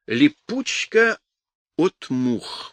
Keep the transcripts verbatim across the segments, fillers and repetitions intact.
Липучка от мух.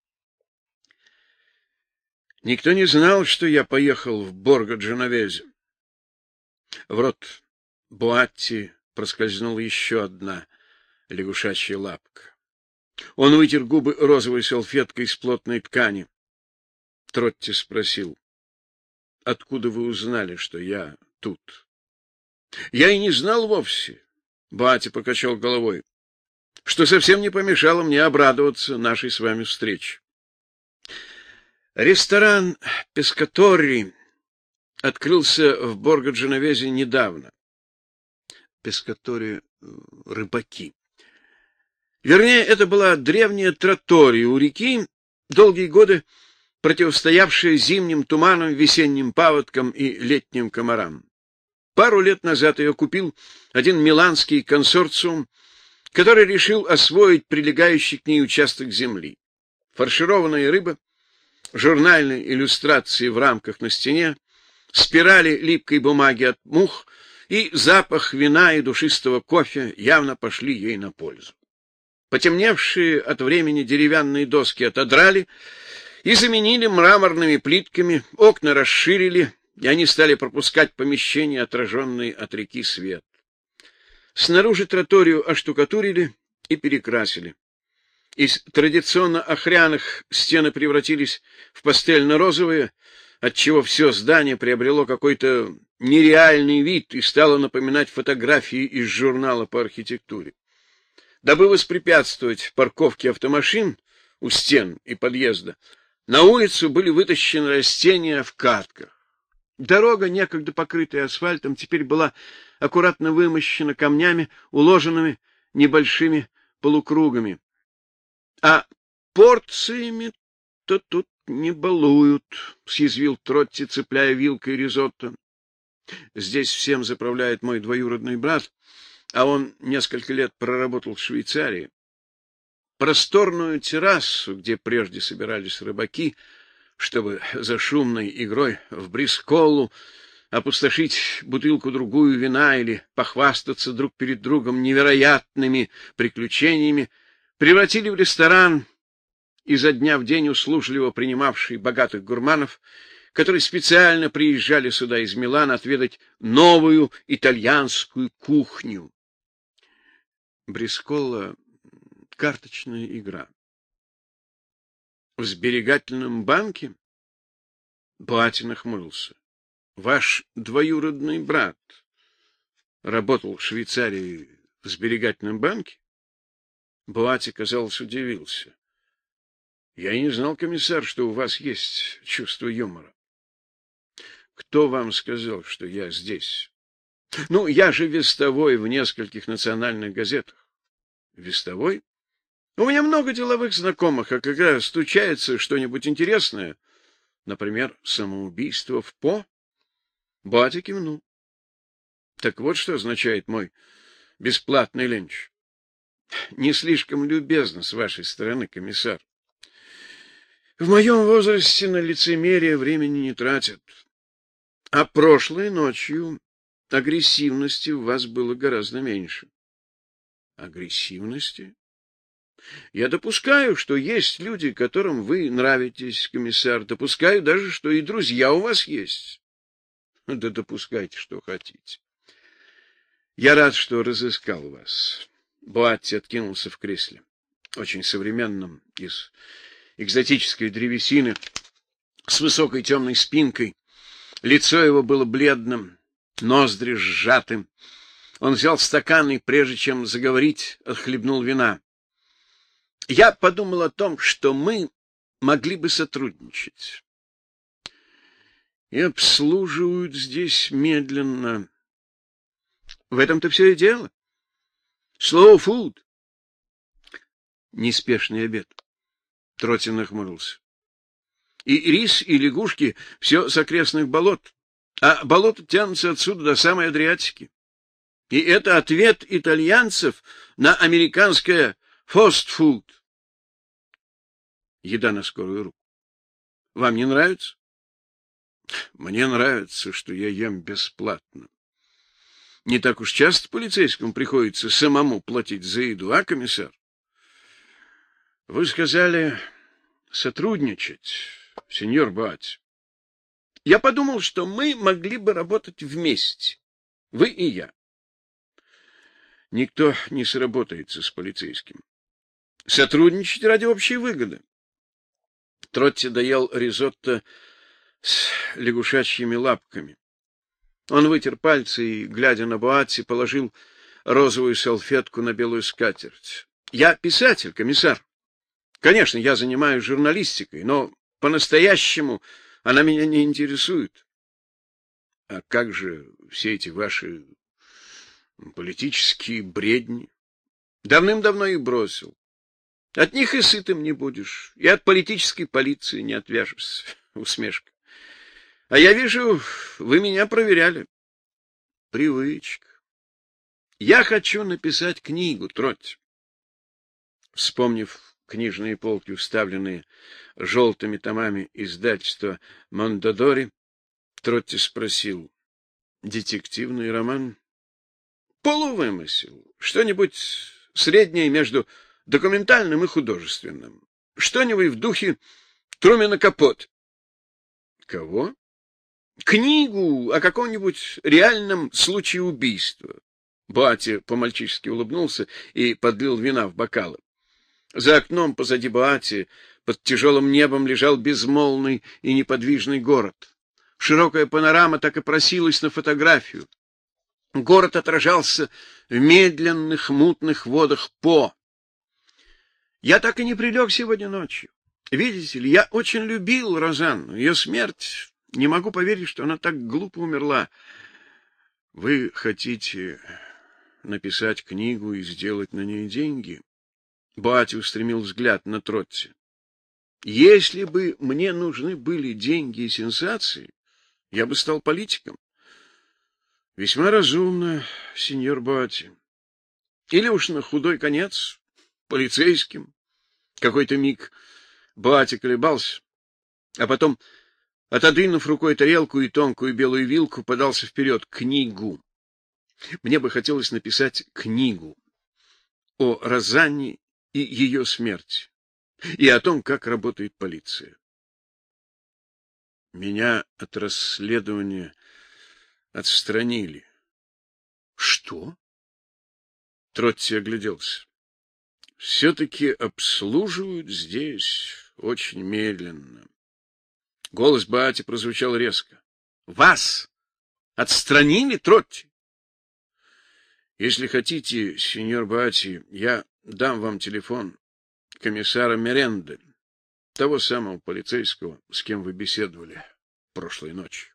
Никто не знал, что я поехал в Борго-Дженовезе. В рот Буатти проскользнула еще одна лягушачья лапка. Он вытер губы розовой салфеткой из плотной ткани. Тротти спросил: — Откуда вы узнали, что я тут? — Я и не знал вовсе. Буатти покачал головой, что совсем не помешало мне обрадоваться нашей с вами встрече. Ресторан Пескатори открылся в Борго-Дженовезе недавно. Пескатори — рыбаки. Вернее, это была древняя траттория у реки, долгие годы противостоявшая зимним туманам, весенним паводкам и летним комарам. Пару лет назад ее купил один миланский консорциум, который решил освоить прилегающий к ней участок земли. Фаршированная рыба, журнальные иллюстрации в рамках на стене, спирали липкой бумаги от мух и запах вина и душистого кофе явно пошли ей на пользу. Потемневшие от времени деревянные доски отодрали и заменили мраморными плитками, окна расширили, и они стали пропускать помещение, отраженный от реки свет. Снаружи траторию оштукатурили и перекрасили. Из традиционно охряных стены превратились в пастельно-розовые, отчего все здание приобрело какой-то нереальный вид и стало напоминать фотографии из журнала по архитектуре. Дабы воспрепятствовать парковке автомашин у стен и подъезда, на улицу были вытащены растения в катках. Дорога, некогда покрытая асфальтом, теперь была аккуратно вымощена камнями, уложенными небольшими полукругами. А порциями-то тут не балуют, — съязвил Тротти, цепляя вилкой ризотто. Здесь всем заправляет мой двоюродный брат, а он несколько лет проработал в Швейцарии. Просторную террасу, где прежде собирались рыбаки, чтобы за шумной игрой в брисколлу опустошить бутылку-другую вина или похвастаться друг перед другом невероятными приключениями, превратили в ресторан, изо дня в день услужливо принимавший богатых гурманов, которые специально приезжали сюда из Милана отведать новую итальянскую кухню. Брисколла — карточная игра. В сберегательном банке? Буатти нахмурился. Ваш двоюродный брат работал в Швейцарии в сберегательном банке? Буатти, казалось, удивился. Я и не знал, комиссар, что у вас есть чувство юмора. Кто вам сказал, что я здесь? Ну, я же вестовой в нескольких национальных газетах. Вестовой? У меня много деловых знакомых, а когда случается что-нибудь интересное, например, самоубийство в По, Буатти кивнул. Так вот что означает мой бесплатный ленч. Не слишком любезно с вашей стороны, комиссар. В моем возрасте на лицемерие времени не тратят. А прошлой ночью агрессивности в вас было гораздо меньше. Агрессивности? Я допускаю, что есть люди, которым вы нравитесь, комиссар. Допускаю даже, что и друзья у вас есть. Да допускайте, что хотите. Я рад, что разыскал вас. Буатти откинулся в кресле, очень современном, из экзотической древесины, с высокой темной спинкой. Лицо его было бледным, ноздри сжатым. Он взял стакан и, прежде чем заговорить, отхлебнул вина. Я подумал о том, что мы могли бы сотрудничать. И обслуживают здесь медленно. В этом-то все и дело. Slow food. Неспешный обед. Тротти нахмурился. И рис, и лягушки — все с окрестных болот. А болота тянутся отсюда до самой Адриатики. И это ответ итальянцев на американское фастфуд. Еда на скорую руку. Вам не нравится? Мне нравится, что я ем бесплатно. Не так уж часто полицейскому приходится самому платить за еду, а, комиссар? Вы сказали сотрудничать, сеньор Боатти. Я подумал, что мы могли бы работать вместе, вы и я. Никто не сработается с полицейским. Сотрудничать ради общей выгоды. Тротти доел ризотто с лягушачьими лапками. Он вытер пальцы и, глядя на Боатти, положил розовую салфетку на белую скатерть. — Я писатель, комиссар. Конечно, я занимаюсь журналистикой, но по-настоящему она меня не интересует. — А как же все эти ваши политические бредни? Давным-давно их бросил. От них и сытым не будешь, и от политической полиции не отвяжешься. Усмешка. А я вижу, вы меня проверяли. Привычка. Я хочу написать книгу, Тротти. Вспомнив книжные полки, уставленные желтыми томами издательства Мондодори, Тротти спросил: детективный роман? Полувымысел. Что-нибудь среднее между документальным и художественным. Что-нибудь в духе Трумэна Капоте. Кого? Книгу о каком-нибудь реальном случае убийства. Боатти по-мальчишески улыбнулся и подлил вина в бокалы. За окном позади Боатти под тяжелым небом лежал безмолвный и неподвижный город. Широкая панорама так и просилась на фотографию. Город отражался в медленных мутных водах По. Я так и не прилег сегодня ночью. Видите ли, я очень любил Розанну. Ее смерть... Не могу поверить, что она так глупо умерла. Вы хотите написать книгу и сделать на ней деньги? Боатти устремил взгляд на Тротти. Если бы мне нужны были деньги и сенсации, я бы стал политиком. Весьма разумно, сеньор Боатти. Или уж на худой конец полицейским. Какой-то миг Боатти колебался, а потом, отодвинув рукой тарелку и тонкую белую вилку, подался вперед. Книгу. Мне бы хотелось написать книгу о Розанне и ее смерти, и о том, как работает полиция. Меня от расследования отстранили. Что? Тротти огляделся. Все-таки обслуживают здесь очень медленно. Голос Боатти прозвучал резко. — Вас отстранили, Тротти? — Если хотите, сеньор Боатти, я дам вам телефон комиссара Меренде, того самого полицейского, с кем вы беседовали прошлой ночью.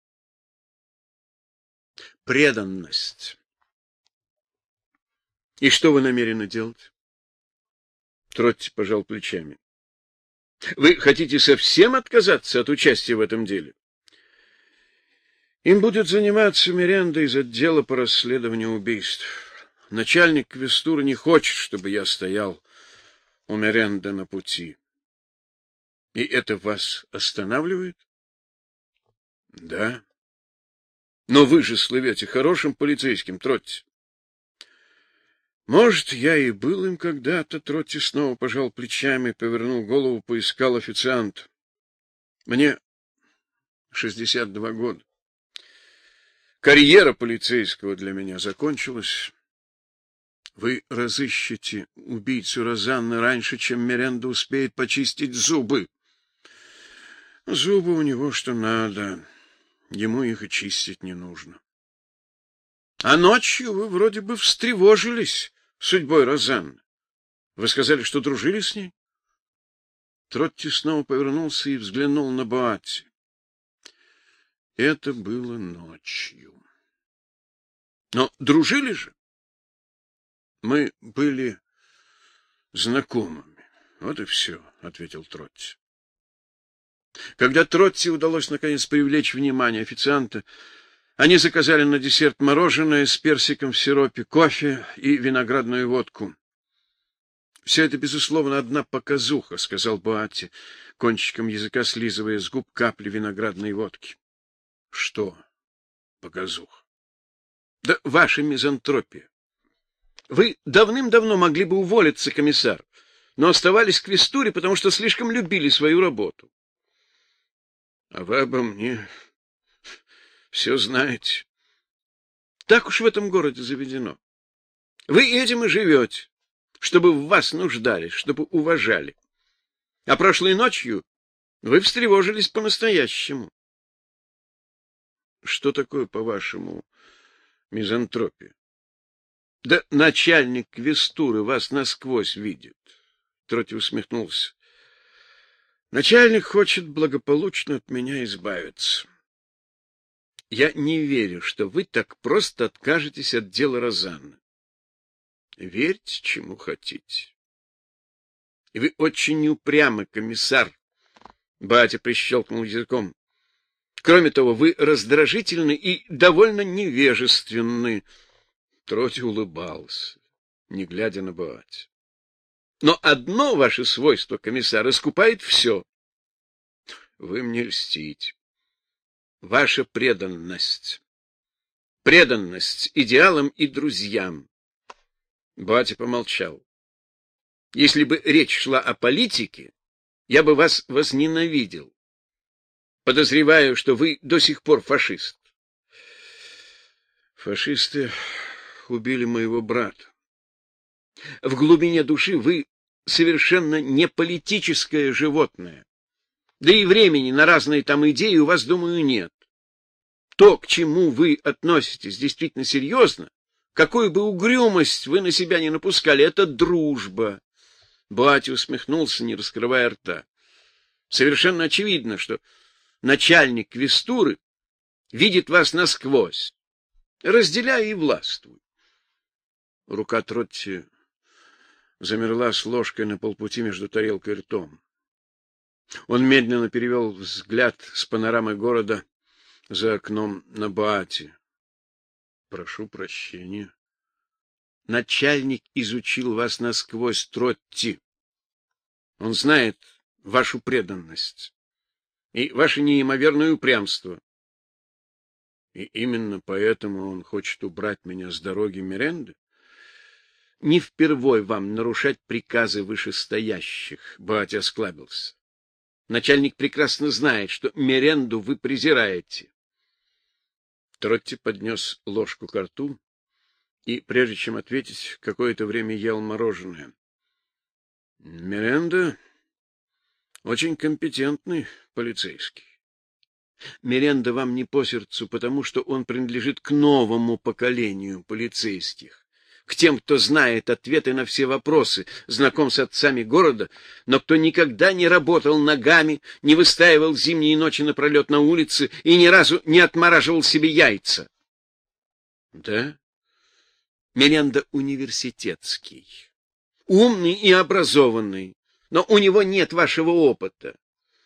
Преданность. И что вы намерены делать? Тротти пожал плечами. Вы хотите совсем отказаться от участия в этом деле? Им будет заниматься Миренда из отдела по расследованию убийств. Начальник квестуры не хочет, чтобы я стоял у Миренда на пути. И это вас останавливает? Да. Но вы же слывете хорошим полицейским, Тротти. Может, я и был им когда-то. Тротти снова пожал плечами, повернул голову, поискал официанта. Мне шестьдесят два года. Карьера полицейского для меня закончилась. Вы разыщете убийцу Розанны раньше, чем Миренда успеет почистить зубы. Зубы у него что надо. Ему их и чистить не нужно. А ночью вы вроде бы встревожились судьбой Розанны. Вы сказали, что дружили с ней? Тротти снова повернулся и взглянул на Боатти. Это было ночью. Но дружили же? Мы были знакомыми. Вот и все, — ответил Тротти. Когда Тротти удалось наконец привлечь внимание официанта, они заказали на десерт мороженое с персиком в сиропе, кофе и виноградную водку. — Все это, безусловно, одна показуха, — сказал Боатти, кончиком языка слизывая с губ капли виноградной водки. — Что показуха? — Да ваша мизантропия. Вы давным-давно могли бы уволиться, комиссар. но оставались в квестуре, потому что слишком любили свою работу. А вы обо мне все знаете. Так уж в этом городе заведено. Вы этим и живете, чтобы в вас нуждались, чтобы уважали. А прошлой ночью вы встревожились по-настоящему. Что такое, по-вашему, мизантропия? Да начальник квестуры вас насквозь видит. Троти усмехнулся. Начальник хочет благополучно от меня избавиться. Я не верю, что вы так просто откажетесь от дела Розанны. Верьте, чему хотите. И вы очень упрямы, комиссар. Батя прищелкнул языком. Кроме того, вы раздражительны и довольно невежественны. Троти улыбался, не глядя на батю. Но одно ваше свойство, комиссар, искупает все. Вы мне льстите. Ваша преданность. Преданность идеалам и друзьям. Батя помолчал. Если бы речь шла о политике, я бы вас возненавидел. Подозреваю, что вы до сих пор фашист. Фашисты убили моего брата. В глубине души вы совершенно не политическое животное. Да и времени на разные там идеи у вас, думаю, нет. То, к чему вы относитесь действительно серьезно, какую бы угрюмость вы на себя не напускали, это дружба. Батя усмехнулся, не раскрывая рта. Совершенно очевидно, что начальник квестуры видит вас насквозь, разделяя и властвуя. Рука Тротти замерла с ложкой на полпути между тарелкой и ртом. Он медленно перевел взгляд с панорамы города за окном на Баати. Прошу прощения. Начальник изучил вас насквозь, Тротти. Он знает вашу преданность и ваше неимоверное упрямство. И именно поэтому он хочет убрать меня с дороги Миренды? Не впервой вам нарушать приказы вышестоящих, Батя осклабился. Начальник прекрасно знает, что Миренду вы презираете. Тротти поднес ложку ко рту и, прежде чем ответить, какое-то время ел мороженое. Миренда очень компетентный полицейский. Миренда вам не по сердцу, потому что он принадлежит к новому поколению полицейских, к тем, кто знает ответы на все вопросы, знаком с отцами города, но кто никогда не работал ногами, не выстаивал зимние ночи напролет на улице и ни разу не отмораживал себе яйца. Да? Миренда университетский, умный и образованный, но у него нет вашего опыта.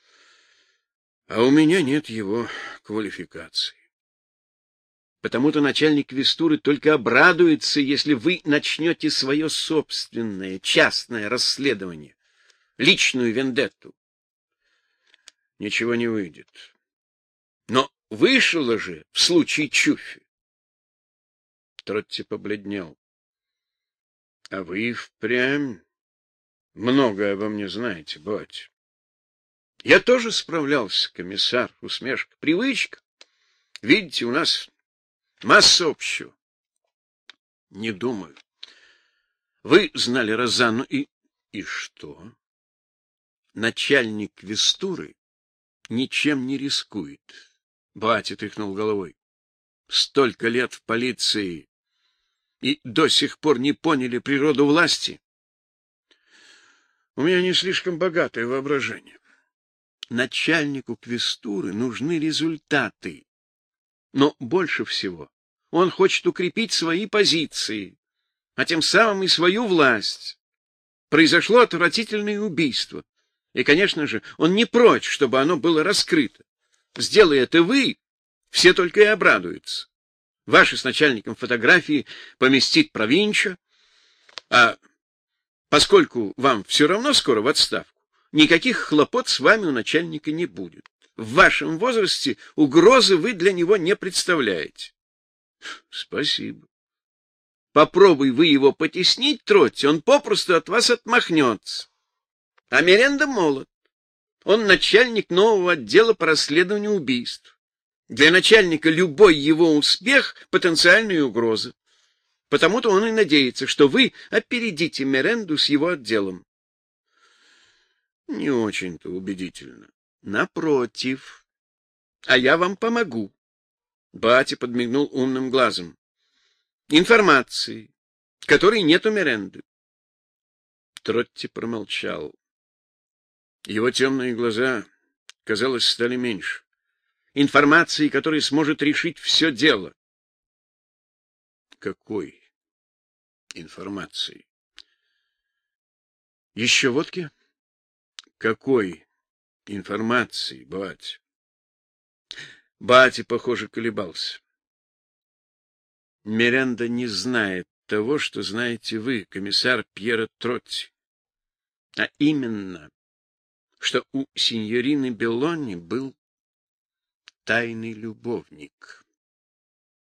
А у меня нет его квалификации. Потому-то начальник квестуры только обрадуется, если вы начнете свое собственное, частное расследование, личную вендетту. Ничего не выйдет. Но вышло же в случае Чуффи. Тротти побледнел. А вы впрямь многое обо мне знаете, батя. Я тоже справлялся, комиссар, усмешка. Привычка. Видите, у нас масса общего. Не думаю. Вы знали Розанну и... И что? Начальник квестуры ничем не рискует. Батя тряхнул головой. Столько лет в полиции и до сих пор не поняли природу власти. У меня не слишком богатое воображение. Начальнику квестуры нужны результаты. Но больше всего он хочет укрепить свои позиции, а тем самым и свою власть. Произошло отвратительное убийство. И, конечно же, он не прочь, чтобы оно было раскрыто. Сделай это вы, все только и обрадуются. Ваши с начальником фотографии поместит Провинчо, а поскольку вам все равно скоро в отставку, никаких хлопот с вами у начальника не будет. В вашем возрасте угрозы вы для него не представляете. Спасибо. Попробуй вы его потеснить, Тротти, он попросту от вас отмахнется. А Миренда молод. Он начальник нового отдела по расследованию убийств. Для начальника любой его успех — потенциальная угроза. Потому-то он и надеется, что вы опередите Миренду с его отделом. Не очень-то убедительно. Напротив. А я вам помогу. Батя подмигнул умным глазом. Информации, которой нет у Миренды. Тротти промолчал. Его темные глаза, казалось, стали меньше. Информации, которая сможет решить все дело. Какой информации? Еще водки? Какой информации, батя? Батя, похоже, колебался. Миренда не знает того, что знаете вы, комиссар Пьеро Тротти. А именно, что у синьорины Беллони был тайный любовник.